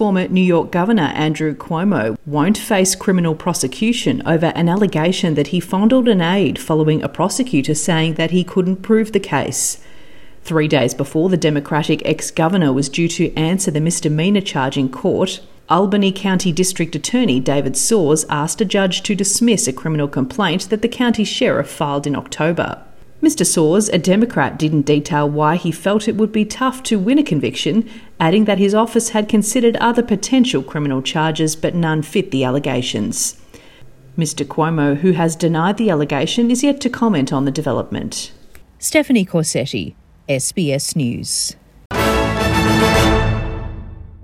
former New York Governor Andrew Cuomo won't face criminal prosecution over an allegation that he fondled an aide following a prosecutor saying that he couldn't prove the case. 3 days before the Democratic ex-governor was due to answer the misdemeanor charge in court, Albany County District Attorney David Soares asked a judge to dismiss a criminal complaint that the county sheriff filed in October. Mr. Soares, a Democrat, didn't detail why he felt it would be tough to win a conviction, adding that his office had considered other potential criminal charges but none fit the allegations. Mr. Cuomo, who has denied the allegation, is yet to comment on the development. Stephanie Corsetti, SBS News.